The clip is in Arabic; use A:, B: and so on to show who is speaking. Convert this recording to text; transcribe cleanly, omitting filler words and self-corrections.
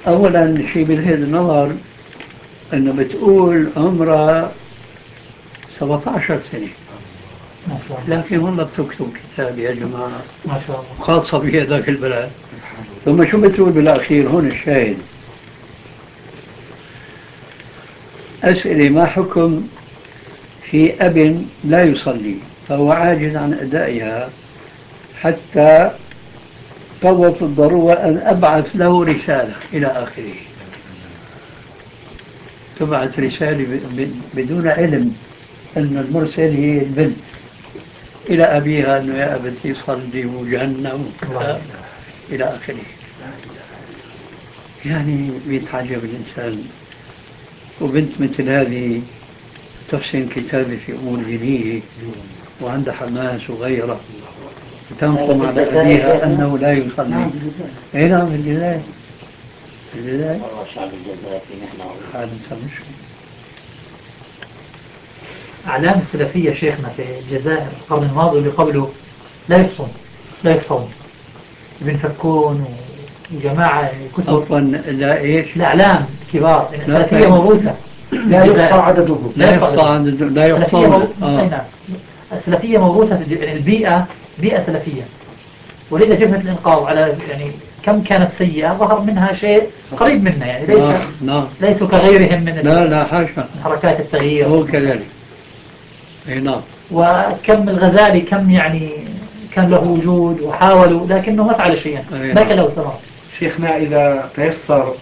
A: أولا شيء بلفت النظر أنه بتقول عمرها 17 سنة،
B: ما شاء الله.
A: لكن والله بتكتب كتاب يا جماعة
B: ما شاء الله.
A: خاصة بهذاك البلد. ثم شو بتقول بالأخير هون الشاهد؟ أسئلة ما حكم في أب لا يصلي فهو عاجز عن أدائها حتى قضت الضرورة أن أبعث له رسالة إلى آخره. تبعث رسالة بدون علم أن المرسل هي البنت إلى أبيها أنه يا أبتي صلي وجهنم إلى آخره. يعني بيتعجب الإنسان. وبنت مثل هذه تحسن كتابة في أمور دينية وعندها حماس وغيره، تنقم على أبيها أنه لا يصلي. أي نعم، الجزائر. الجزائر
C: شعب الجزائر نحن
A: حادثة مشكلة.
B: أعلام السلفية شيخنا في الجزائر القرن الماضي واللي قبله لا يقصون، لا يقصون، ابن فكون وجماعة يعني كتب.
A: عفوا، لا إيش؟
B: الأعلام الكبار يعني
A: لا
B: السلفية
A: فهم.
B: موروثة.
D: لا يحصى عددهم.
A: لا يحصى عدد، لا
B: السلفية
A: يحصون.
B: نعم. السلفية موروثة في يعني البيئة، بيئة سلفية، ولذا جبهة الإنقاذ على يعني كم كانت سيئة ظهر منها شيء قريب منا، يعني ليس
A: نعم.
B: ليسوا كغيرهم من
A: لا لا حاشا،
B: حركات التغيير.
A: هو كذلك. أي نعم.
B: وكم الغزالي كم يعني كان له وجود وحاولوا لكنه ما فعل شيئا، ما كان له ثمر.
D: شيخنا إذا تيسر